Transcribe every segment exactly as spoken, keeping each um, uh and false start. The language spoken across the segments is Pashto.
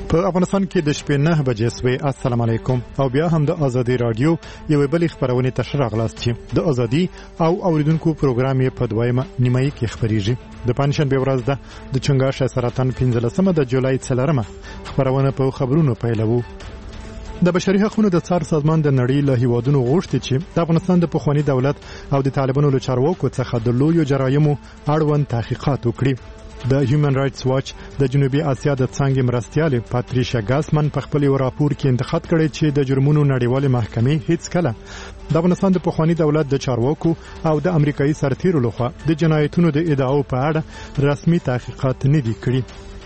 په افغانستان کې د شپې نه بجې سوې. السلام علیکم. او بیا هم د ازادي رادیو یو بل خبرونه تشریح اغلاست چې د ازادي او اوریدونکو پروګرام یې په دویمه نیمایي کې خبريږي. د پنځشنبه ورځ ده د چنګاښ سرطان پنځلسمه د جولای څلورمه خبرونه په خبرونو پیلوو. د بشري حقوقو د څار سازمان د نړۍ له هیوادونو غوښتي چې د افغانستان د پخوانی دولت او د طالبانو له چارواکو څخه د لویو جرایمو اړوند تحقیقات وکړي. د هیومن رائټس واچ د جنوبي اسیا د څنګه مرستياله پاتریشا ګاسمن په خپل راپور کې انتقاد کړی چې د جرمونو نړیواله محکمې هیڅ کله د افغانستان د پخوانی دولت د چارواکو او د امریکایي سرتیرو لخوا د جنایتونو د ادعاو په اړه رسمي تحقیقات نه دي کړي.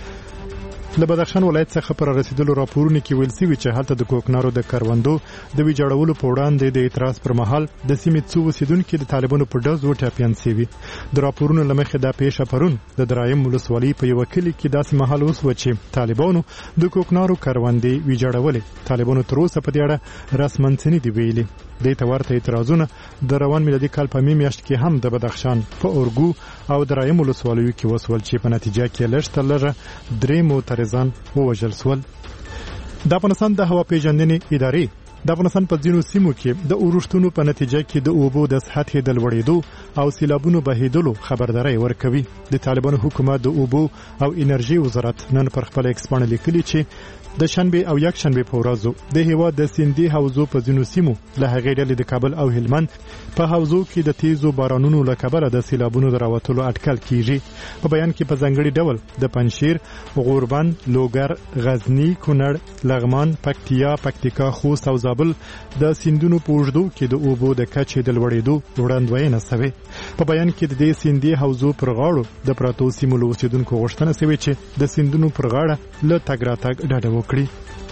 له بدخشان ولایت څخه پر رسیدلو راپورونه کې ویل شوی چې هلته د کوکنارو د کروندو د ویجاړولو په وړاندې د اعتراض پر مهال د سیمې څو اوسیدونکو د طالبانو په ډز وټاپیان شوي. د راپورونو لمخې دا پیښه پرون د درایم ولسوالۍ په یو کلی کې داسې مهال اوس و چې طالبانو د کوکنارو کروندې ویجاړولې. طالبانو تر اوسه په دې اړه رسماً څه نه دي ویلي. د تورته اعتراضونه د روان میلادي کال په می میاشت کې هم د بدخشان په اورګو او درایم ولسوالیو کې وسول چې په نتیجه کې لږ لږه درې معترضان ووژل شول. د افغانستان د هوا پیژندنې ادارې د افغانستان په ځینو سیمو کې د اورښتونو په نتیجه کې د اوبو د سطحې د لوړېدو او سیلابونو بهیدلو خبرداري ورکوي. د طالبانو حکومت د اوبو او انرژي وزارت نن پر خپل ایکس باندې لیکلي چې د شنبه او یک شنبه په ورځو د هوا د سیندي حوزو په ځینو سیمو له هغې ډلې د کابل او هلمند په حوزو کې د تیزو بارانونو له کبله د سیلابونو دراوتلو اټکل کیږي. په بیان کې په ځنګړي ډول د پنشیر، غوربند، لوګر، غزنی، کونړ، لغمان، پکتیا، پکتیکا، خوست او زابل د سیندونو په اوږدو کې د اوبو د کچې د لوړېدو وړاندوینه شوې. په بیان کې د دې سیندي حوزو پر غاړو د پراتو سیمو له اوسیدونکو غوښتنه شوې چې د سیندونو پر غاړه له تګ راتګ ډډه وکړي.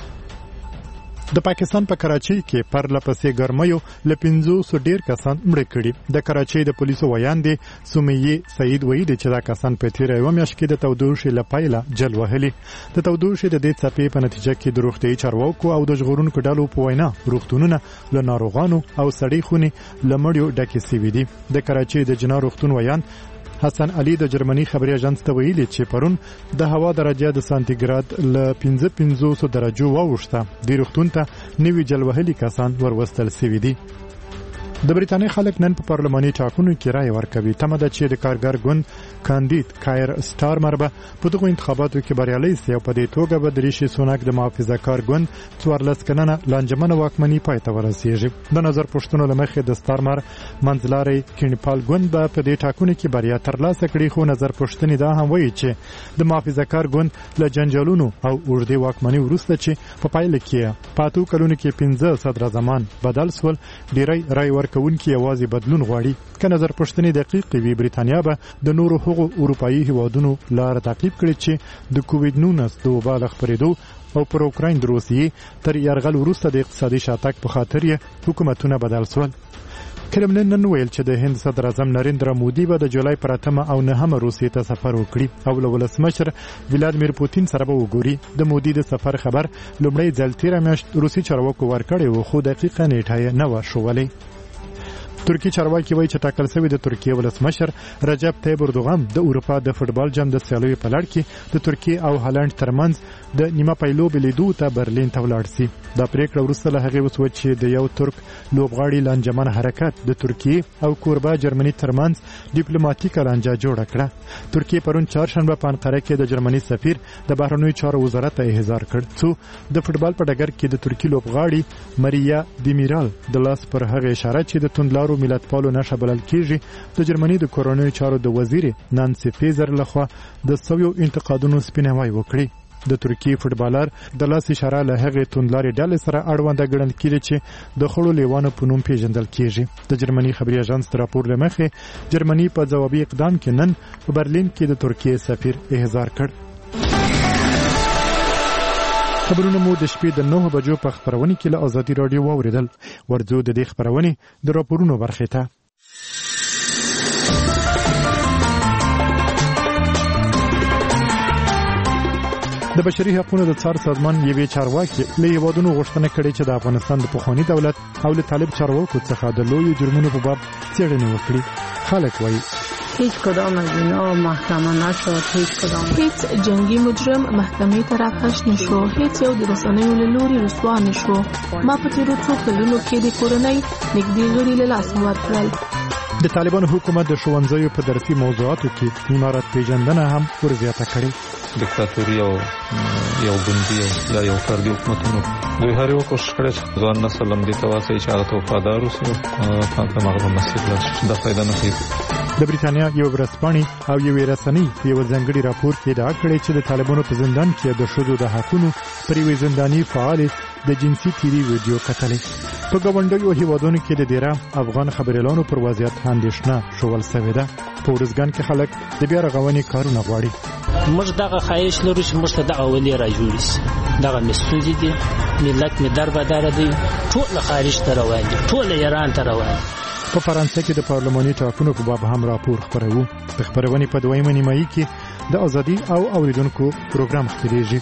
د پاکستان په کراچۍ کې پر لپسې ګرمیو ل پنځوس ډیر کسان مړ کړي. د کراچۍ د پولیسو ویاندې سمیه سعید وایي چې دا کسان په تیر یو میاشت کې د تودوخې لپایله جل وهلي. د تودوخې د دې څپې په نتیجه کې د روغتي چارواکو او د ژغورونکو ډلو په وینا روغتونونه له ناروغانو او سړی خونې لمړیو ډکې شوي دي. د کراچۍ د جنا روغتون ویان حسن علي د جرمني خبري اژانس ته ویلي چې پرون د هوا درجه د سانتیګراد ل پنځه پنځوس درجو واوښته. د روغتون ته نوي جلوهلي کسان وروستل شوي دي. د بریټانیا خلک نن په پارلماني ټاکنو کې رائے ورکوي. تمه ده چې د کارګر ګوند کاندید کایر سټارمر به په دغه انتخاباتو کې بریالي شي او په دې توګه به د ریشي سوناک د محافظه کار ګوند څوارلس کلنه لانجمنه واکمني پای ته ورسیږي. د نظر پوښتنو لمخې د سټارمر منځلاري کینپال ګوند به په دې ټاکنو کې بریا ترلاسه کړي، خو نظر پوښتنې دا هم وایي چې د محافظه کار ګوند له جنجالونو او اوږدې واکمنۍ وروسته چې په پایله کې پاتو کلونو کې پنځه صدر زمان بدل سول، ډیری رائے کوونکي یوازې بدلون غواړي. که نظر پوښتنې دقیق وي، بریټانیا به د نورو هغو اروپایي هیوادونو لار تعقیب کړي چې د کووډ نولس د وبا له خپرېدو او پر اوکراین د روسیې تر یرغل وروسته د اقتصادي شاتګ په خاطر یې حکومتونه بدل شول. کرملین نن ویل چې د هند صدر اعظم نریندرا مودي به د جولای پر اتمه او نهمه روسیې ته سفر وکړي او له ولسمشر ولادیمیر پوتین سره به وګوري. د مودي د سفر خبر لومړی ځل تیره میاشت روسي چارواکو ورکړی و، خو دقیقه نیټه یې نه وه ښوولې. ترکی چارواکي وایي چې ټاکل شوی د ترکیه ولسمشر رجب طیب اردوغان د اروپا د فوټبال جام د سیالیو په لړ کې د ترکیه او هالند ترمنځ د نیمه پایلو بلیدو ته برلین ته ولاړ شي. دا پریکړه وروسته له هغې وشوه چې د یو ترک لوبغاړي لانجمن حرکت د ترکیه او کوربه جرمني ترمنځ ډیپلوماټیکه لانجه جوړه کړه. ترکیه پرون چهارشنبه په انقره کې د جرمني سفیر د بهرنیو چارو وزارت ته احضار کړ څو د فوټبال په ډګر کې د ترکیه لوبغاړي ماریا دیمیرال د لاس پر هغه اشاره چې د توندلارو ملتپالو نشه بلل کیږي د جرمني د کورونیو چارو د وزیر نانسی فیزر لخوا د سویو انتقادونو سپیناوی وکړي. د ترکیه فوټبالر د لاس اشاره له هغه توندلارې ډلې سره اړونده ګڼل کیږي چې د خړو لیوانو په نوم پیژندل کیږي. د جرمني خبري اژانس راپور لمخې جرمني په ځوابي اقدام کې نن په برلین کې د ترکیه سفیر احضار کړ. خبرونه مو د شپې د نهه بجو په خبرونه کې له ازادي رادیو واوریدل. ورځو د دې خبرونه د راپورونو برخه ته. د بشري حقوقو د څار سازمان یوې چارواکي له هیوادونو غوښتنه کړې چې د افغانستان د پخوانی دولت او له طالب چارواکو څخه د لویو جرمونو په باب څېړنه وکړي. خلک وایي هیچ کدام از اینا محکمه نشد. هیچ کدام هیچ جنگی مجرم محکمې ته راکش نشو. هیڅ یو د رسنیو له لوري رسوا نشو. ما په تیرو څو کلونو کې د کورنۍ نږدې غړي له لاسه ورکړل. د طالبانو حکومت د ښوونځیو په درسي موضوعاتو کې امارت پیژندنه هم ورزیاته کړې. دیکتاتوري او یو بندي یا یو فردي حکومتونو دوی هر یو کوشش کړی چې ځوان نسل هم دې ته واسي چې هغه ته وفادار اوسي او په هغه مسیر لاړ شي. دا فایده نه کوي. د بریتانیا یو ورځپاڼې او یوې رسنۍ په یو ځانګړي راپور کې ادعا کړې چې د طالبانو په زندان کې د ښځو د حقونو پر یوې زنداني فعالې د جنسي تیري ویډیو کتلې. په ګاونډیو هیوادونو کې د ډیره افغان خبريالانو پر وضعیت اندېښنه شول سوې ده. په ورځګان کې خلک د بیا رغونې کارونه غواړي. موږ دغه خواهش لرو چې موږ ته دغه ولې را جوړ شي. دغه مسؤلیت دي، ملت مې دربدار دی، ټول خارج ته روان دي، ټول ایران ته روان دي. په فرانسې کې د پارلماني ټاکنو په باب هم راپور خپروو. د خبرونې په دویمه نیمایي کې د ازادي او اوریدونکو پروګرام خپریږي.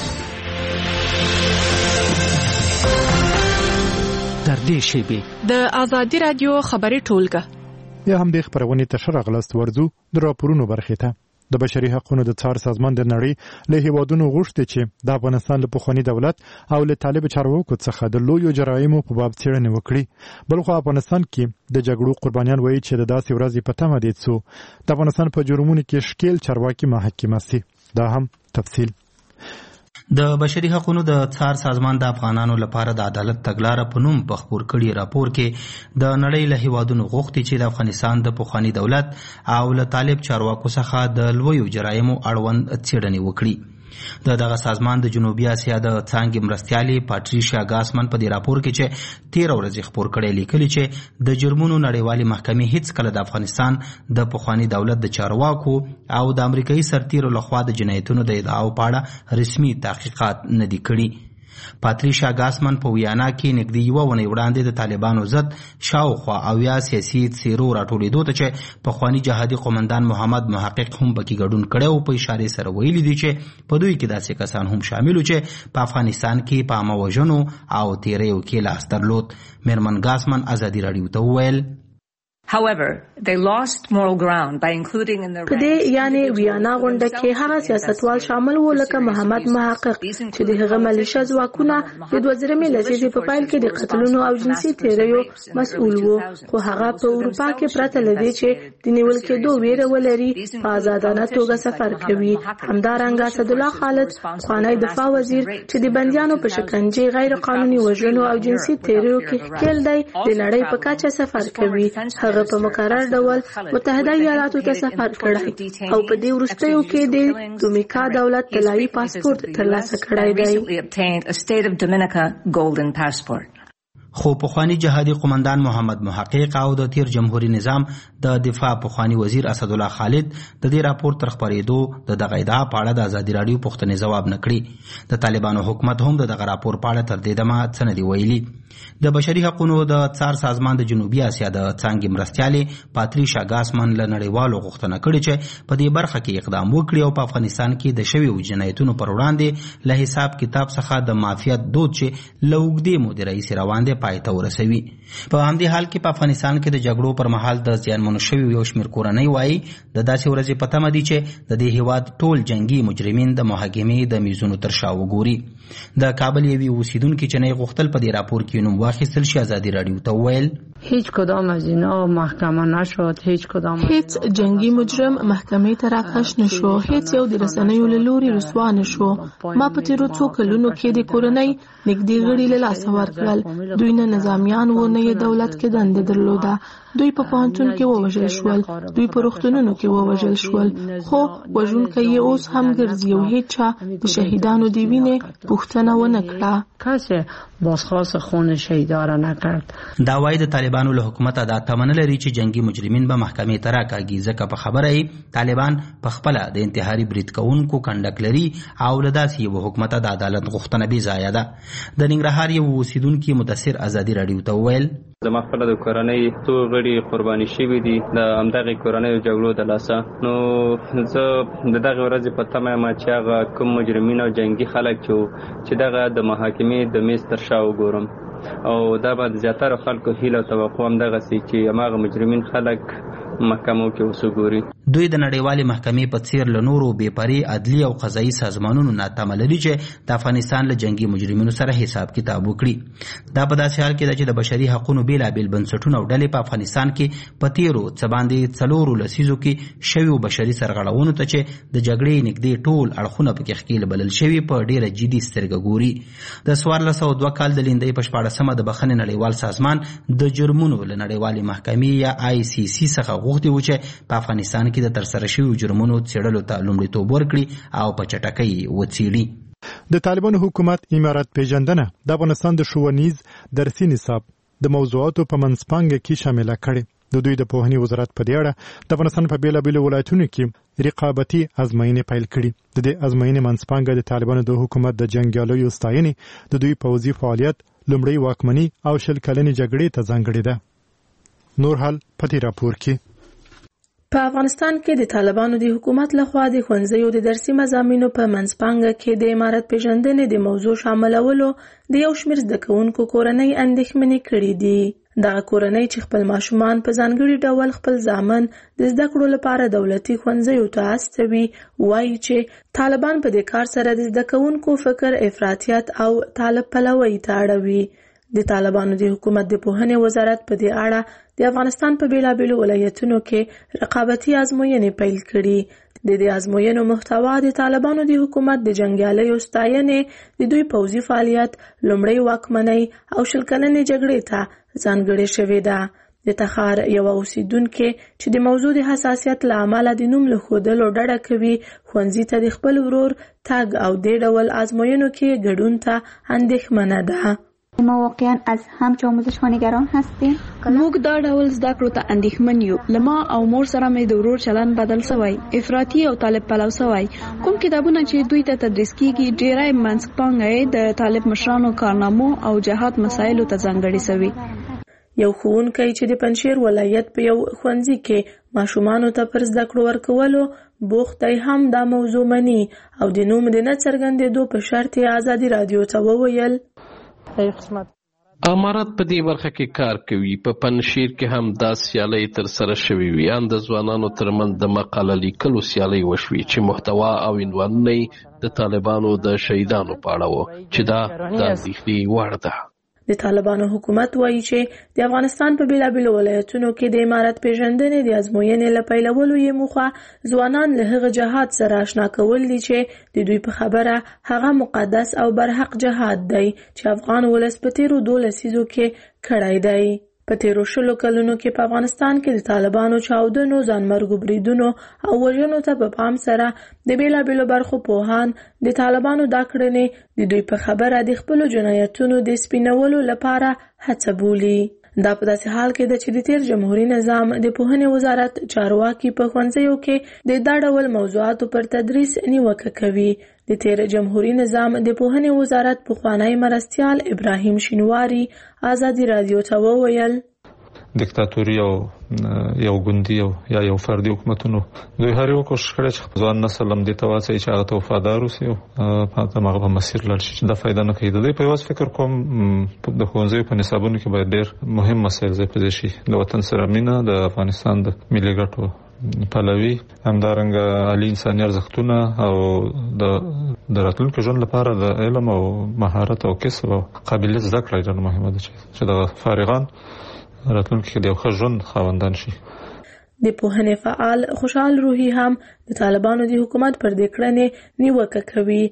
در دې شیبې د ازادي رادیو خبري ټولګه یا هم د خبرونې تشر غلست ورزو د راپورونو برخه ته. د بشري حقوقو د څار سازمان د نړۍ له هیوادونو غوښتي چې د افغانستان له پخوانی دولت او له طالب چارواکو څخه د لویو جرایمو په باب څېړنه وکړي. بلخو افغانستان کې د جګړو قربانیان وایي چې د داسې ورځې په تمه دي چې د افغانستان په جرمونو کې شکیل چارواکي محاکمه سي. دا هم تفصیل. د بشري حقوقو د څار سازمان د افغانانو لپاره د عدالت تګلارې په نوم په خپور کړي راپور کې د نړۍ له هیوادونو غوښتي چې د افغانستان د پخوانی دولت او له طالب چارواکو څخه د لویو جرایمو اړوند څېړنې وکړي. د دغه سازمان د جنوبي اسیا د څانګې مرستیالي پاتریشیا ګاسمن په دې راپور کې چې تیره ورځ خپور کړی لیکلي چې د جرمونو نړیوالې محکمې هیڅ کله د افغانستان د پخوانی دولت د چارواکو او د امریکایي سرتیرو لخوا د جنایتونو د ادعاو په اړه رسمي تحقیقات نه دي کړي. پاتریشیا ګاسمن په ویانا کې نږدې یوه ونې وړاندې د طالبانو ضد شاوخوا اویا سیاسي څیرو راټولېدو ته چې پخواني جهادي قومندان محمد محقق هم پکې ګډون کړی او په اشارې سره ویلي دي چې په دوی کې داسې کسان هم شامل وو چې په افغانستان کې په عامه وژنو او تیریو کې لاس درلود. میرمن ګاسمن ازادي راډیو ته وویل However, they lost moral ground by including in their په دې یعنی ویانا غونډه کې هغه سیاستوال شامل وو لکه محمد محقق چې د هغه ملیشه ځواکونه د دوه زره لسیزې په پیل کې د قتلونو او جنسي تیریو مسؤل وو، خو هغه په اروپا کې پرته لدی چې د نیول کېدو ویره ولري په آزادانه توګه سفر کوي. همدارنګه اسدالله خالد خوانی دفاع وزیر چې د بندیانو په شکنجه غیر قانوني وژنو او جنسي تیریو کې ښکیل دی د نړۍ په کچه سفر کوي. هغه په مقرر ډول متحده ایالاتو ته سفر کړی او په دې وروستیو کې د دومیکا دولت طلایي پاسپورت ترلاسه کړی دی. خو پخوانی جهادي قومندان محمد محقق او د تیر جمهوریت نظام د دفاع پخوانی وزیر اسدالله خالد د دې راپور تر خبرېدو د دغه ادعا په اړه د ازادي راډیو پوښتنې ځواب نه کړي. د طالبانو حکومت هم دغه راپور په اړه تر دې دمه څه نه دی ویلي. د بشري حقوقو د څار سازمان د جنوبي اسیا د څانګې مرستیالي پاتریشیا ګاسمن له نړیوالو غوښتنه کړې چې په دې برخه کې اقدام وکړي او په افغانستان کې د شویو جنایتونو پر وړاندې له حساب کتاب څخه د معافیت دود چې له اوږدې مودې راهیسې روان دی پای ته ورسوي. په همدې حال کې په افغانستان کې د جګړو پر مهال د زیانمنو شویو یو شمېر کورنۍ وایي د داسې ورځې په تمه دي چې د دې هیواد ټول جنګي مجرمین د محاکمې د میزونو تر شا وګوري. د کابل یوې اوسیدونکي چې نه غوښتل په دې راپور کې نوم واخیستل شي ازادي راډیو ته وویل هیچ کدام از اینا محکمه نشد. هیچ کدام هیڅ جنگی مجرم محکمې ته راکش نشو. هیڅ یو د رسنیو له لوري رسوا نشو. ما په تیرو څو کلونو کې د کورنۍ نږدې غړي له لاسه ورکړل. دوی نه نظامیان و نه یې دولت کې دنده درلوده. دوی په پوهنتون کې ووژل شول، دوی په روغتونونو کې ووژل شول، خو وژونکی یې اوس هم ګرځي او هیچا د شهیدانو د وینې پوښتنه ونه کړه. کسی بازخواست خون شهیدا را نکرد. دا وایي د طالبانو له حکومت دا تمنه لري چې جنگي مجرمین به محکمې ته راکاږي، ځکه په خبره یې طالبان په خپله د انتحاري برید کوونکو کنډک لري او له داسې یو حکومت د عدالت غوښتنه بې ځایه ده. د ننګرهار یو اوسیدونکي مدثر ازادي راډیو ته وویل زما خپل د کورنۍ څو غړي قرباني شوي دي د همدغې کورنیو جګړو د لاسه. نو زه د دغې ورځې په تمه یم چې هغه کوم مجرمین او جنګي خلک چې دغه د محاکمې د میز تر شا وګورم او دا به د زیاترو خلکو هیله او توقع همدغسې چې هماغه مجرمین خلک محکمو کې وسګوري. دوی د نړیوالې محکمې په څیر له نورو بېپري عدلي او قضایي سازمانونو نه تمه لري چې د افغانستان له جنگي مجرمینو سره حساب کتاب وکړي. دا په داسې حال کې ده چې د بشري حقوقو بېلابېل بنسټونه او ډلې په افغانستان کې په تېرو څه باندې څلورو لسیزو کې شویو بشري سرغړونو ته چې د جګړې نږدې ټول اړخونه پکې ښکېل بلل شوي په ډېره جدي سترګه ګوري. د څوارلس سوه دوه کال د لیندۍ په شپاړسمه د بخښنې نړیوال سازمان د جرمونو له نړیوالې محکمې یا آی سی سی څخه غوښتي و چې په افغانستان کې د ترسره شویو جرمونو څېړلو ته لومړیتوب ورکړي او په چټکۍ وڅېړي. د طالبانو حکومت امارات پیژندنه د افغانستان د ښوونیز درسي نصاب د موضوعاتو په منځپانګه کې شامله کړې. د دوی د پوهنې وزارت په دې اړه د افغانستان په بېلابېلو ولایتونو کې رقابتي ازموینې پیل کړي. د دې ازموینې منځپانګه د طالبانو د حکومت د جنګیالیو ستاینې، د دوی پوځي فعالیت، لومړی واکمني او شل کلنې جګړې ته ځانګړې ده. نور حال په دې راپور کې. په افغانستان کې د طالبانو د حکومت لخوا د ښوونځیو د درسي مضامینو په منځپانګه کې د امارت پیژندنې د موضوع شاملولو د یو شمېر زده کوونکو کورنۍ اندېښمنې کړي دي. دغه کورنۍ چې خپل ماشومان په ځانګړي ډول خپل زامن د زده کړو لپاره دولتي ښوونځیو ته استوي، وایي چې طالبان په دې کار سره د زده کوونکو فکر افراطیت او طالب پلوۍ ته اړوي. د طالبانو د حکومت د پوهنې وزارت په دې اړه د افغانستان په بېلابېلو ولایتونو کې رقابتي ازموینې پیل کړي. د دې ازموینو محتوا د طالبانو د حکومت د جنګیالیو ستاینې، د دوی پوځي فعالیت، لومړی واکمنۍ او شل کلنې جګړې ته ځانګړې شوې ده. د تخار یوه اوسیدونکې چې د موضوع د حساسیت له امله د نوم له ښودلو ډډه کوي، ښوونځي ته د خپل ورور تګ او دې ډول ازموینو کې ګډون ته اندېښمنه ده. ما واقعا از همچه آموزش ها نگران هستیم. موږ دا ډول زده کړو ته اندېښمن یو. لما او مور سره مې د ورور چلن بدل سوی، افراطي او طالب پلو سوی. کوم کتابونه چې دوی ته تدریس کیږي ډېری منځپانګه د طالب مشرانو کارنامو او جهاد مسایلو ته ځانګړې سوي. یو ښوونکی چې د پنجشیر ولایت په یو ښوونځي کې ماشومانو ته پر زده کړو ورکولو بوخت دی هم دا موضوع مني او د نوم د نه څرګندېدو په شرط یې ازادي راډیو ته وویل امارات په دې برخه کې کار کوي. په پنجشیر کې هم دا سیالۍ تر سره شوې وي. ان د ځوانانو ترمنځ د مقاله لیکلو سیالۍ وشوي چې محتوا او عنوانونه د طالبانو د شهیدانو په اړه وو چې دا د اندېښنې وړ ده. د طالبانو حکومت وایي چې د افغانستان په بېلابېلو ولایتونو کې د امارت پیژندنې د ازموینې له پیلولو یې موخه ځوانان له هغه جهاد سره اشنا کول دي چې د دوی په خبره هغه مقدس او برحق جهاد دی چې افغان ولس په تېرو دوه لسیزو کې کړی دی. په تېرو شلو کلونو کې په افغانستان کې د طالبانو چاودنو، ځانمرګو بریدونو او وژنو ته په پام سره د بېلابېلو برخو پوهان د طالبانو دا کړنې د دوی په خبره د خپلو جنایتونو د سپینولو لپاره هڅه بولي. دا په داسې حال کې ده چې د تېر جمهوري نظام د پوهنې وزارت چارواکي په ښوونځیو کې د دا ډول موضوعاتو پر تدریس نیوکه کوي. د تېر جمهوري نظام د پوهنې وزارت پخوانی مرستیال ابراهیم شینواری ازادي راډیو ته وویل دیکتاتوري او یو ګوندي او یا یو فردي حکومتونو دوی هر یو کوشش کړی چې ځوان نسل هم دې ته واسي چې هغه ته وفادار اوسي او په هغه مسیر لاړ شي چې دا فایده نه کوي. د دې په یوه فکر کوم د ښوونځیو په نصابونو کې باید ډېر مهم مسایل ځای په ځای شي. د وطن سره مینه، د افغانستان د ملي ګټو پلوي، همدارنګه عالي انساني ارزښتونه او د راتلونکي ژوند لپاره د علم او مهارت او کسب او قابلیت زده کړه ډېره مهمه ده چې د فارغان راتلونکي کې د یو ښه ژوند خاوندان شي. د پوهنې فعال خوشحال روحي هم د طالبانو د حکومت پر دې کړنې نیوکه کوي.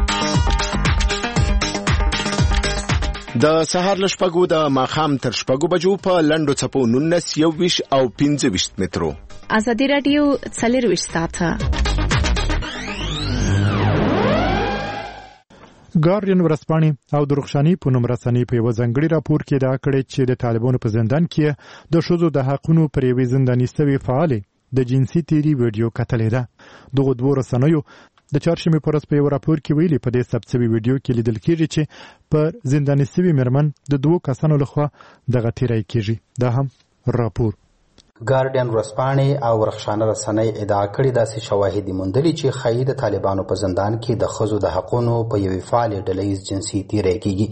د سهار له شپږو د ماښام تر شپږو بجو په لنډو څپو نولس، یوویشت او پنځه ویشت مترو. ازادي راډیو څلرویشت ساعته. ګارډین ورځپاڼې او د رخشاني په نوم رسنۍ په یوه ځانګړي راپور کې دا کړی چې د طالبانو په زندان کې د ښځو د حقونو پر یوې زنداني سوې فعالې د جنسي تیري ویډیو کتلې ده. دغو دوو رسنیو د چهارشنبې په ورځ په یو راپور کې ویلي په دې ثبت شوي ویډیو کې لیدل کېږي چې پر زنداني سوي مېرمن د دوو کسانو لخوا دغه تیری کېږي. دا هم راپور. ګارډین ورځپاڼې او رخشانه رسنۍ ادعا کړې داسې شواهد موندلي چې ښایي د طالبانو په زندان کې د ښځو د حقونو په یوې فعالې ډلهییز جنسي تیری کېږي.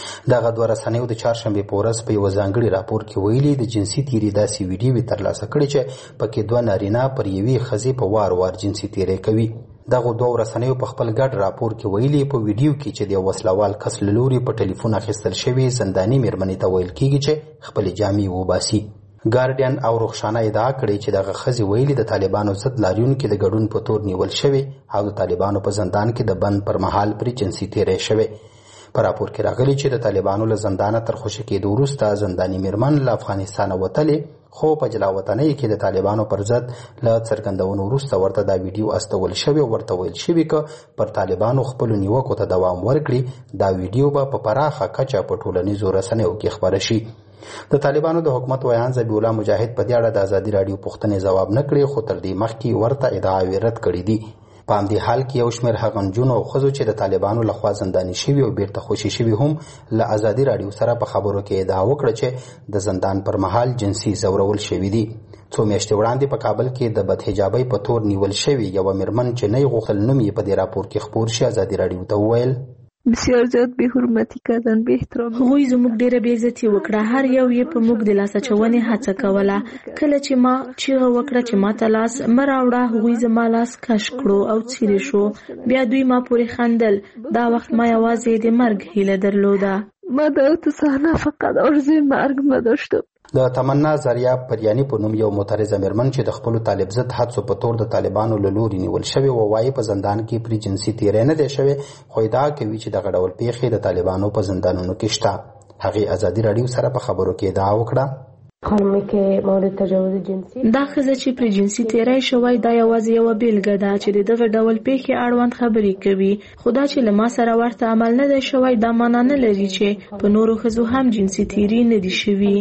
دغه دوه رسنیو د چهارشنبې په ورځ په یوه ځانګړي راپور کې ویلي د جنسي تیري داسې ویډیوې ترلاسه کړي چې پکې دوه نارینه پر یوې ښځې په وار وار جنسي تیری کوي. دغه دوه رسنیو په خپل ګډ راپور کې ویلي په ویډیو کې چې د یو وسلوال کس له لوري په ټلیفون اخیستل شوي زنداني مېرمنې ته ویل کېږي چې خپلې جامې وباسي. ګارډین او رخشانه ادعا کړې چې دغه ښځې ویلي د طالبانو ضد لاریونکي د ګډون په تور نیول شوي او د طالبانو په زندان کې د بند پر مهال پرې جنسي تیری شوی. په راپور کې راغلي چې د طالبانو له زندانه تر خوشي کېدو وروسته زنداني مېرمن له افغانستانه وتلې، خو په جلا وطنۍ کې د طالبانو پر ضد له څرګندونو وروسته ورته دا ویډیو استول شوی او ورته ویل شوي که پر طالبانو خپلو نیوکو ته دوام ورکړي دا ویډیو به په پراخه کچه په ټولنیزو رسنیو کې خپره شي. د طالبانو د حکومت ویان ذبیح الله مجاهد په دې اړه د ازادي راډیو پوښتنې ځواب نه کړي، خو تر دې مخکې ورته ادعاوې رد کړي دي. په همدې حال کې یو شمېر هغه نجونو او ښځو چې د طالبانو لخوا زنداني شوي او بیرته خوشي شوي هم له ازادي راډیو سره په خبرو کې ادعا وکړه چې د زندان پر مهال جنسي ځورول شوي دي. څو میاشتې وړاندې په کابل کې د بدحجابۍ په تور نیول شوي یوه مېرمن چې نه یې غوښتل نوم یې په دې راپور کې خپور شي ازادي راډیو ته وویل بسیار زیات بې حرمتي کردن، بې احترام. هغوی زموږ ډېره بې عزتي وکړه، هر یو یې په موږ د لاس اچونې هڅه کوله. کله چې ما چیغه وکړه چې ما ته لاس مه راوړه، هغوی زما لاس کش کړو او څیرې شو. بیا دوی ما پورې خندل. دا وخت ما یوازې د مرګ هیله درلوده. ما دعوت صحنه فقط آرزوی مرگ نداشتم. د تمنا زریاب پریانی په نوم یو معترضه مېرمن چې د خپلو طالب ضد حدسو په تور د طالبانو له لوري نیول شوې و وایي په زندان کې پرې جنسي تیری نه دی شوی، خو ادعا کوي چې دغه ډول پیښې د طالبانو په زندانونو کې شته. هغې ازادي راډیو سره په خبرو کې ادعا وکړه خانمی که مورد تجاوز جنسی دا ښځه چې پرې جنسي تیری شوی دا یوازې یوه بیلګه ده چې د دغه ډول پیښې اړوند خبرې کوي، خو دا چې له ما سره ورته عمل نه دی شوی دا معنا نه لري چې په نورو ښځو هم جنسي تیری نه دي شوي.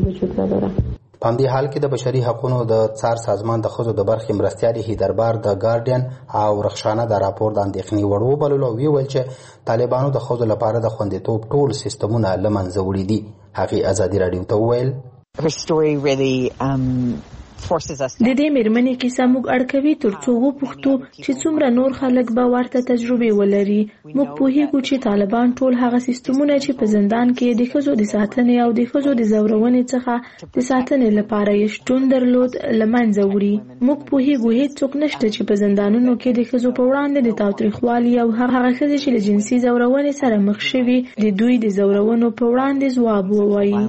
په همدې حال کې د بشري حقونو د څار سازمان د ښځو د برخې مرستیال هیدربار د ګارډین او رخشانه دا راپور د اندېښنې وړ وبللو او ویل چې طالبانو د ښځو لپاره د خوندیتوب ټول سیستمونه له منځه وړي دي. هغې ازادي راډیو ته وویل د دې مېرمنې کیسه موږ اړ کوي تر څو وپوښتو چې څومره نور خلک به ورته تجربې ولري. موږ پوهیږو چې طالبان ټول هغه سیستمونه چې په زندان کې د ښځو د ساتنې او د ښځو د ځورونې څخه د ساتنې لپاره یې شتون درلود له منځه وړي. موږ پوهیږو هیڅوک نشته چې په زندانونو کې د ښځو په وړاندې د تاوتریخوالي او هغه ښځې چې له جنسي ځورونې سره مخ شوي د دوی د ځورونو په وړاندې ځواب ووایي.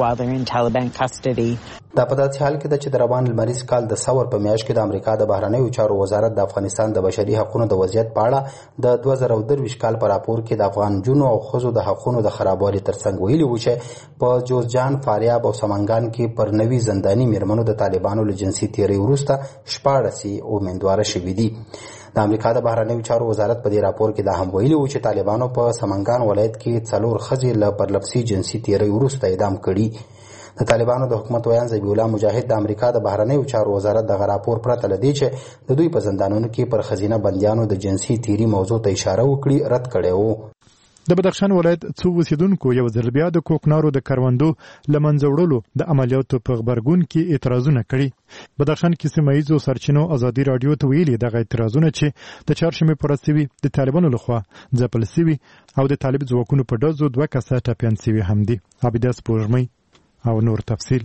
دا په داسې حال کې ده چې د روان لمریز کال د سور په میاشت کې د امریکا د بهرنیو چارو وزارت د افغانستان د بشري حقونو د وضعیت په اړه د دوه زره درویشت کال په راپور کې د افغان نجونو او ښځو د حقونو د خرابوالي ترڅنګ ویلي و چې په جوزجان، فاریاب او سمنګان کې پر نوي زنداني مېرمنو د طالبانو له جنسي تیری وروسته شپاړسې امیندواره شوي دي. د امریکا د بهرنیو چارو وزارت په دې راپور کې دا هم ویلي و چې طالبانو په سمنګان ولایت کې څلور ښځې له پرلپسې جنسي تیری وروسته اعدام کړي. د طالبانو د حکومت ویان ذبیح الله مجاهد د امریکا د بهرنیو چارو وزارت دغه راپور پرته له دې چې د دوی په زندانونو کې پر ښځینه بندیانو د جنسي تیري موضوع ته اشاره وکړي رد کړی و. د بدخشان ولایت څو اوسیدونکو یو ځل بیا د کوکنارو د کروندو له منځه وړلو د عملیاتو په غبرګون کې اعتراضونه کړي. بدخشان کې سیمه ییزو سرچینو ازادي راډیو ته ویلي دغه اعتراضونه چې د چهارشنبې په ورځ سوي د طالبانو لخوا ځپل سوي او د طالب ځواکونو په ډزو دوه کسه ټپیان سوي هم دي. عبیده سپوږمۍ او نور تفصیل.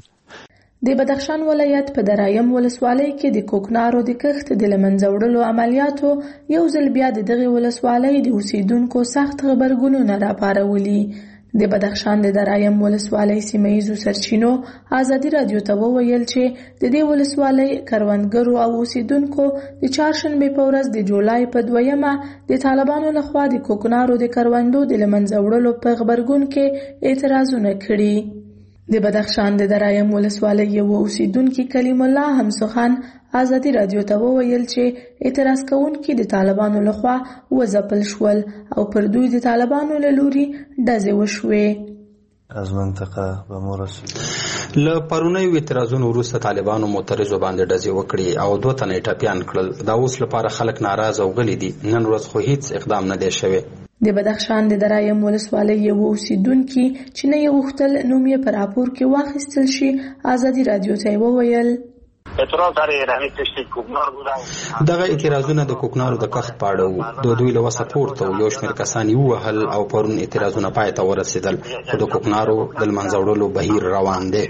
د بدخشان ولایت په درایم ولسوالۍ کې د کوکنارو د کښت د له منځه وړلو عملیاتو یو ځل بیا د دغې ولسوالۍ د اوسیدونکو سخت غبرګونونه راپارولي. د بدخشان د درایم ولسوالۍ سیمه ییزو سرچینو ازادي راډیو ته وویل چې د دې ولسوالۍ کروندګرو او اوسیدونکو د چهارشنبې په ورځ د جولای په دویمه د طالبانو لخوا د کوکنارو د کروندو د له منځه وړلو په غبرګون کې اعتراضونه کړي. د بدخشان د درایم ولسوالۍ یو اوسیدونکي کلیم الله همسخان ازادي راډیو ته وویل چې اعتراض کوونکي د طالبانو لخوا وځپل شول او پر دوی د طالبانو له لوري ډزې وشوې. از منطقه به مو رسید له پرونیو اعتراضونو وروسته طالبانو معترضو باندې ډزې وکړي او دوه تنه ټپیان کړل. دا اوس لپاره خلک ناراضه او غلي دي. نن ورځ خو هیڅ اقدام نه دی شوی. د بدخشان د درایم ولسوالۍ یو اوسیدونکي چې نه یې غوښتل نوم یې په راپور کې واخیستل شي ازادي راډیو ته وویل دغه اعتراضونه د کوکنارو د کښت په اړه وو. د دوی له وسه پورته یو شمېر کسان یې ووهل او پرون اعتراضونه پای ته ورسېدل، خو د کوکنارو د لمنځه وړلو بهیر روان دی.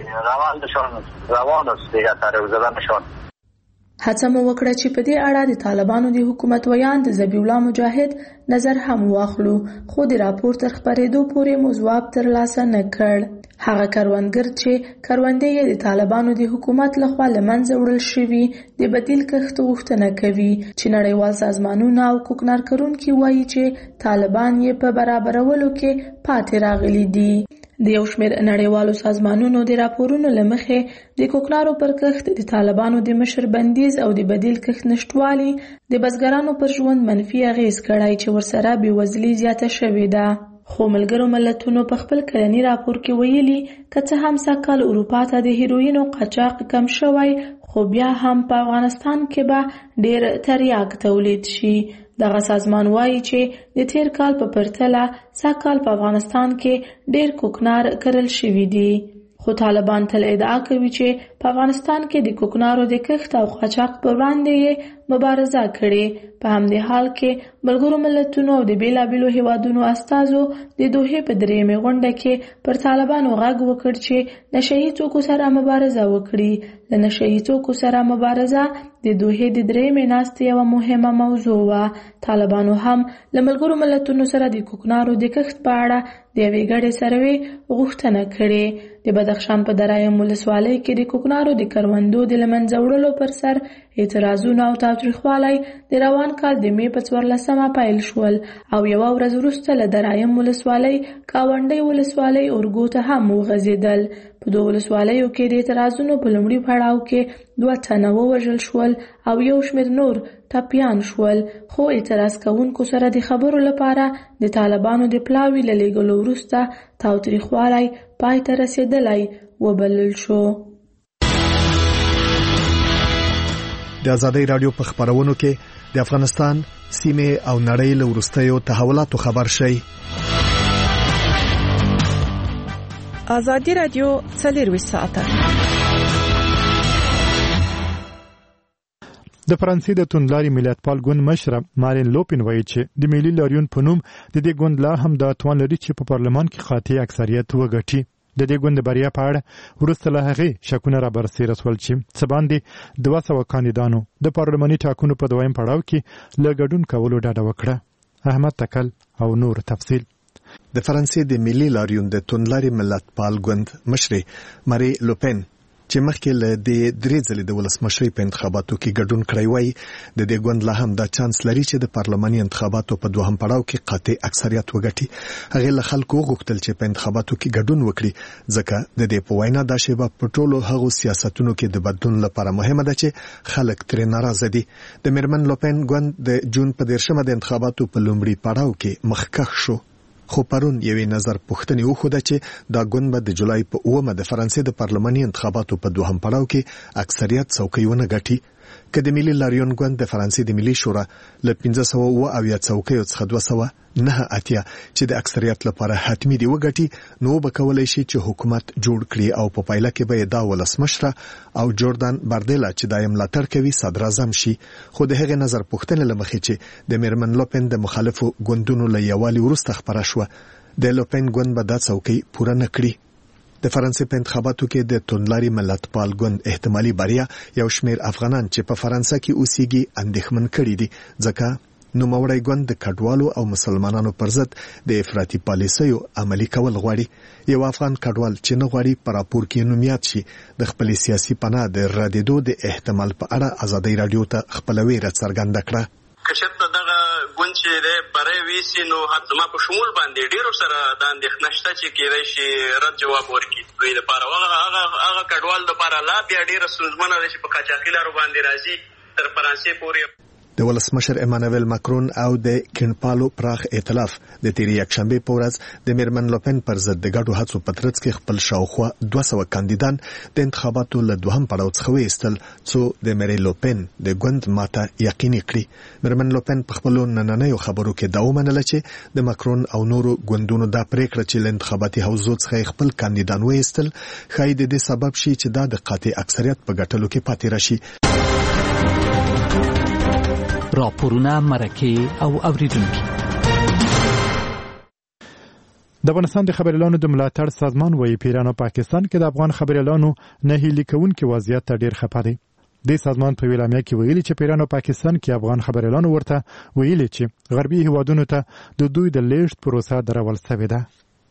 هڅه مو وکړه چې په دې اړه د طالبانو د حکومت ویان د ذبیح الله مجاهد نظر هم واخلو، خو د راپور تر خپرېدو پورې مو ځواب ترلاسه نه کړ. هغه کروندګر چې کروندې یې د طالبانو د حکومت لخوا له منځه وړل شوي د بدیل کښت غوښتنه کوي، چې نړیوال سازمانونه او کوکنار کرونکي وایي چې طالبان یې په برابرولو کې پاتې راغلي دي. د یو شمېر نړیوالو سازمانونو د راپورونو له مخې د کوکنارو پر کښت د طالبانو د مشر بندیز او د بدیل کښت نشټوالي د بزګرانو پر ژوند منفي اغېز کړی چې ورسره بېوزلي زیاته شوې ده. خو ملګرو ملتونو په خپل کلني راپور کې ویلي که څه هم سږکال اروپا ته د هیروینو قاچاق کم شوی، خو بیا هم په افغانستان کې به ډېر تریاک تولید شي. دغه سازمان وایي چې د تیر کال په پرتله سږکال په افغانستان کې ډېر کوکنار کرل شوي دي. خو طالبان تل ادعا کوي چې په افغانستان کې د کوکنارو د کښت او قاچاق پر وړاندې یې مبارزه کړې. په همدې حال کې ملګرو ملتونو او د بیلابیلو هیوادونو استازو د دوحې په درېیمې غونډه کې پر طالبانو غږ وکړ چې نشهیي توکو سره مبارزه وکړي. له نشهیي توکو سره مبارزه د دوحې د درېیمې ناستې یوه مهمه موضوع وه. طالبانو هم له ملګرو ملتونو سره د کوکنارو د کښت په اړه د یوې ګډې سروې غوښتنه کړې. د بدخشان په درایم ولسوالۍ کې د کوکنارو د کروندو د له منځه وړلو پر سر اعتراضونه او تاوتریخوالی د روان کال د مې په څوارلسمه پیل شول او یوه ورځ وروسته له درایم ولسوالۍ کاونډۍ ولسوالۍ اورګو ته هم وغځېدل. په دوه ولسوالیو کې د اعتراضونو په لومړي پړاو کې دوه تنه ووژل شول او یو شمېر نور ټپیان شول. خو اعتراض کوونکو سره د خبرو لپاره د طالبانو د پلاوي له لېږلو وروسته تاوتریخوالی پای ته رسېدلی وبلل شو. د ازادۍ راډیو په خبرونو کې د افغانستان سیمه او نړۍ له وروستیو تحولاتو خبر شي. ازادي راډیو څلور ساعته د فرانسې د توندلاري ملتپال ګوند مشر مارین لوپن وایي چې د ملي لاریون په نوم د دې ګوند لا هم د توان لري چې په پارلمان کې قاطع اکثریت وګټي. د دې ګوند بریا په اړه وروسته له هغې شکونه را برسېره شول چې څه باندې دوه سوه کاندیدانو د پارلماني ټاکنو په دویم پړاو کې له ګډون کولو ډډه وکړه. احمد تکل او نور تفصیل. د فرانسې د ملي لاریون د توندلاري ملتپال ګوند مشر ماری لوپن چې مخکې له دې درې ځلې د ولسمشرۍ په انتخاباتو کې ګډون کړی وای، د دې ګوند لا هم دا چانس لري چې د پارلماني انتخاباتو په دوهم پړاو کې قاطع اکثریت وګټي. هغه له خلکو غوښتل چې په انتخاباتو کې ګډون وکړي، ځکه د دې په وینا دا شیبه په ټولو هغو سیاستونو کې د بدلون لپاره مهمه ده چې خلک ترې ناراضه دي. د میرمن لوپن ګوند د جون په دیرشمه د انتخاباتو په لومړي پړاو کې مخکښ شو، خو پرون یوې نظر پوښتنې وښوده چې دا ګوند به د جولای په اوومه د فرانسې د پارلماني انتخاباتو په دوهم پړاو کې اکثریت څوکۍ ونه ګټي. که د ملي لاریون ګوند د فرانسې د ملي شورا له پنځه سوه اووه اویا څوکیو څخه دوه سوه نهه اتیا چې د اکثریت لپاره حتمي دی وګټي، نو به کولی شي چې حکومت جوړ کړي او په پایله کې به دا ولسمشره او جوردان باردیلا چې دا یې ملاتړ کوي صدر اعظم شي. خو د هغې نظر پوښتنې له مخې چې د میرمن لوپن د مخالفو ګوندونو له یووالي وروسته خپره شوه، د لوپن ګوند به دا څوکۍ پوره نه کړي. د فرانسې په انتخاباتو کې د توندلاري ملتپال ګوند احتمالي بریا یو شمېر افغانان چې په فرانسه کې اوسېږي اندېښمن کړي دي، ځکه نوموړی ګوند د کډوالو او مسلمانانو پر ضد د افراطي پالیسیو عملي کول غواړي. یو افغان کډوال چې نه غواړي په راپور کې نوم یاد شي، د خپلې سیاسي پناه د ردېدو د احتمال په اړه ازادۍ راډیو ته خپله ویره څرګنده کړه. که چېرته دغه ګوند چې دی بری ویسي، نو زما په شمول باندې ډېرو سره دا اندېښنه شته چې کېدای شي رد جواب ورکړي دوی دپاره. هغه هغه کډوال دپاره لا بیا ډېره ستونزمنه ده چې په قاچاقي لارو باندې راځي تر فرانسې پورې. د ولسمشر ایمانوئل ماکرون او د کینپالو پراخ ائتلاف د تیری یکشنبه په ورځ د میرمن لوپن پر ضد د ګډو هڅو په ترڅ کې خپل شاوخوا دوه سوه کاندیدان د انتخاباتو له دوهم پړاو څخه وایستل څو د میری لوپن د ګوند ماته یقیني کړي. میرمن لوپن په خپل نننیو خبرو کې دا ومنله چې د ماکرون او نورو ګوندونو دا پریکړه چې له انتخاباتي حوزو څخه خپل کاندیدان وایستل خای د دې سبب شي چې دا د قاطع اکثریت په ګټلو کې پاتې راشي. راپورونه مرکه او اوریدونکو. د افغانستان د خبريالانو د ملاتړ سازمان وايي په ایران او پاکستان کې د افغان خبريالانو نه هیلي کوونکي وضعیت ته ډیر خپه دي. د سازمان په ویلامه کې ویلي چې په ایران او پاکستان کې افغان خبريالانو ورته ویلي چې غربي هیوادونو ته د دوی د لیږد پروسه درول شوې ده.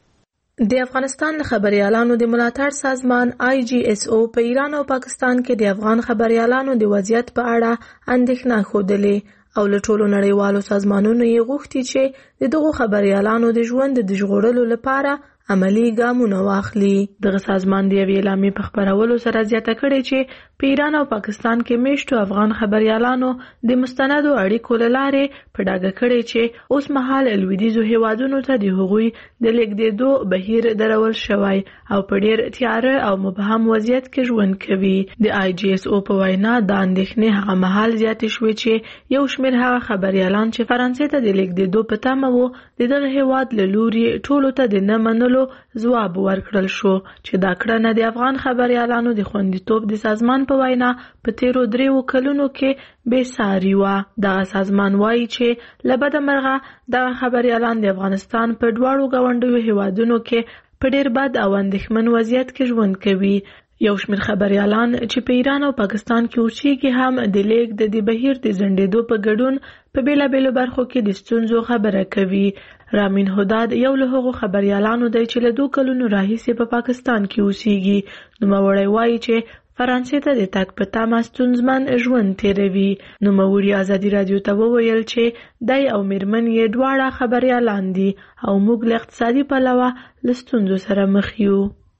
د افغانستان خبريالانو د ملاتړ سازمان آی جی اس او په ایران او پاکستان کې د افغان خبريالانو د وضعیت په اړه اندېښنه خوده او له ټولو نړیوالو سازمانونو یې غوښتي چې د دغو خبريالانو د ژوند د ژغورلو لپاره عملی ګامونه واخلي. دغه سازمان د یوې اعلامیې په خپرولو سره زیاته کړې چې په ایران او پاکستان کې میشتو افغان خبريالانو د مستندو اړیکو له لارې په ډاګه کړې چې اوس مهال لویدیځو هیوادونو ته د هغوی د لیږدېدو بهیر درول شوی او په ډېر تیاره او مبهم وضعیت کې ژوند کوي. د آی جی اس او په وینا دا اندېښنې هغه مهال زیاتې شوې چې یو شمېر هغه خبريالان چې فرانسې ته د لیږدېدو په تمه وو د دغه هیواد له لوري ټولو ته د نه منلو ځواب ورکړل شو چې دا کړنه د افغان خبريالانو د خوندیتوب د سازمان په وینا په تیرو دریو کلونو کې بې ساري وه. دغه سازمان وایي چې له بده مرغه دغه خبريالان د افغانستان په دواړو ګاونډیو هیوادونو کې په ډېر بد او اندېښمن وضعیت کې ژوند کوي. یو شمېر خبريالان چې په ایران او پاکستان کې اوسېږي هم د لیږد د بهیر د ځنډېدو په ګډون په بېلابېلو برخو کې د ستونزو خبره کوي. رامین هداد یو له هغو خبريالانو دی چې له دوه کلونو راهیسې په پاکستان کې اوسېږي. نوموړی وایي چې فرانسې ته د تګ په تمه ستونزمن ژوند تېروي. نوموړي ازادي راډیو ته وویل چې دی او میرمن یې دواړه خبريالان دي او موږ له اقتصادي پلوه له ستونزو سره مخ یو.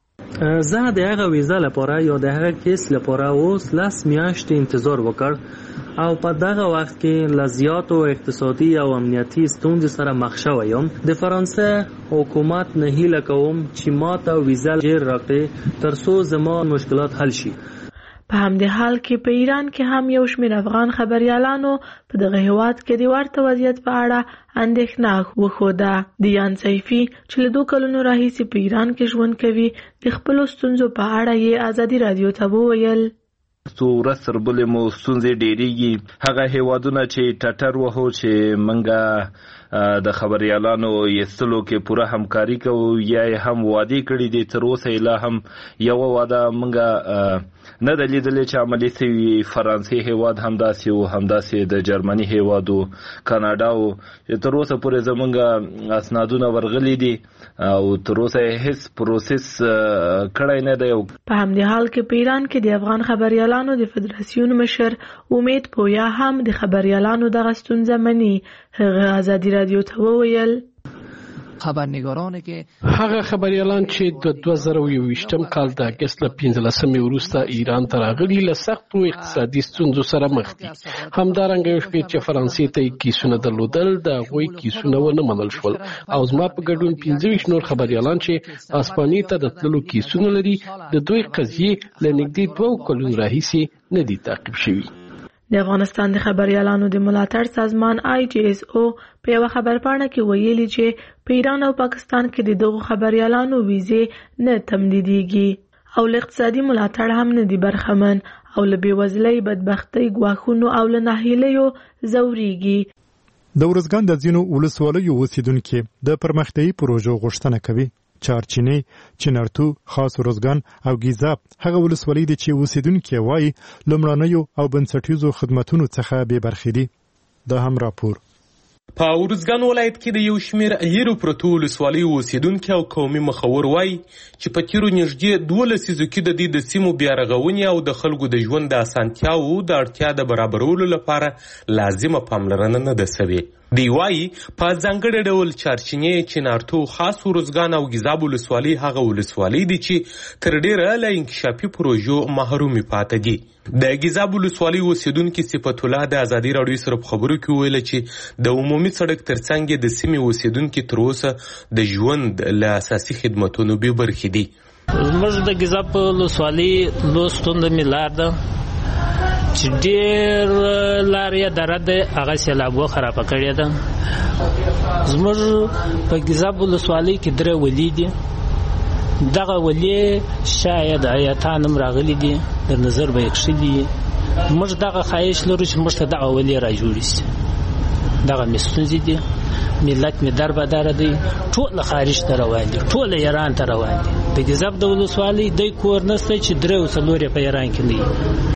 زه د هغه ویزا لپاره یا د هغه کیس لپاره اوس لس میاشتې انتظار وکړ او په دغه وخت کې له زیاتو اقتصادي او امنیتي ستونزو سره مخ شوی یم. د فرانسې حکومت نه هیله کوم چې ماته ویزا ژر راکړي تر څو زما مشکلات حل شي. په همدې حال کې په ایران کې هم یو شمېر افغان خبريالانو په دغه هیواد کې د ورته وضعیت په اړه اندېښنه وښوده. دیان سیفي چې له دوه کلونو راهیسې په ایران کې ژوند کوي د خپلو ستونزو په اړه یې ازادي راډیو ته وویل. څو ورځ تر بلې مو ستونزې ډېرېږي. هغه هیوادونه چې ټټر وهو چې موږ د خبريالانو یستلو کې پوره همکاري کوو یا هم وعده کړې دي تر اوسه لا هم یو وعده موږ نه د لیدلې چې عملي شوي. فرانسې هیواد همداسې او همداسې د جرمني هیواد او کاناډا او تر اوسه پورې زمونږ اسنادونه ورغلي دي او تر اوسه هیڅ پروسس کړی نه دی. په همدې حال کې په ایران کې د افغان خبريالانو د فدراسیون مشر امید پویا هم د خبريالانو دغه ستونزه مني. هغه ازادي راډیو ته وویل خبرنګارانه کې هغه خبريالان چې د دوه زره او یوویشتم کال د اګست له پنځلسمې وروسته ایران ته راغلي له سختو اقتصادي ستونزو سره مخ دي. همدارنګه یو شمېر چې فرانسې ته کیسونه درلودل د هغوی کیسونه ونه منل شول او زما په ګډون پنځه ویشت نور خبريالان چې اسپانیې ته د تللو کیسونه لري د دوی قضیې له نږدې دوه کلونو راهیسې نه دي تعقیب شوي. د افغانستان د خبريالانو د ملاتړ سازمان آی جی اس او په یو خبرپاڼه کې ویلي چې په ایران او پاکستان کې د دغو خبريالانو ویزې نه تمدیدېږي او له اقتصادي ملاتړ هم نه دي برخمن او له بېوزلۍ بدبختۍ ګواښونو او له ناهیلیو ځورېږي. د ارزګان د ځینو ولسوالیو اوسیدونکي د پرمختیایي پروژو غوښتنه کوي. چارچینی، چنارتو، خاص ارزګان او ګیزاب هغه ولسوالۍ دي چې اوسیدونکي وایي لومړنیو او بنسټیزو خدماتونو څخه بې برخې دي. دا هم راپور. په ارزګان ولایت کې د یو شمېر لیرو پرتو ولسوالیو اوسیدونکي او قومي مخور وایي چې په تیرو نږدې دوه لسیزو کې د دې د سیمو بیارغونې او د خلکو د ژوند د اسانتیاوو د اړتیا د برابرولو لپاره لازمه پاملرنه نه ده سوې. دی وایي په ځانګړي ډول چارچینې، چنارتو، خاص ارزګان او ګیزاب ولسوالۍ هغه ولسوالۍ دي چې تر ډیره له انکشافي پروژو محرومې پاتې دي. د ګیزاب ولسوالۍ اوسیدونکي صفت الله د ازادي راډیو سره په خبرو کې وویل چې د عمومي سړک ترڅنګ د سیمې اوسیدونکي تر اوسه د ژوند له اساسي خدماتونو بې برخې دي. زموږ د ګیزاب ولسوالۍ لوی ستونزه مې لار ده چې ډېر لارې دره ده، هغه سیلابو خرابه کړې ده. زموږ په ګیزاب ولسوالۍ کې درې ولي دي. دغه ولي شاید ایتان هم راغلي دي، د نظر به یې کښلي دي. موږ دغه خواهش لرو چې موږ ته دغه ولي را جوړې شي. دغه مې ستونزې دي، ملت مې در بدره دی، ټول خارج ته روان دي، ټول ایران ته روان دي. د ګیزاب د ولسوالۍ دی کور نسته چې درې او څلور یې په ایران کې نه وي.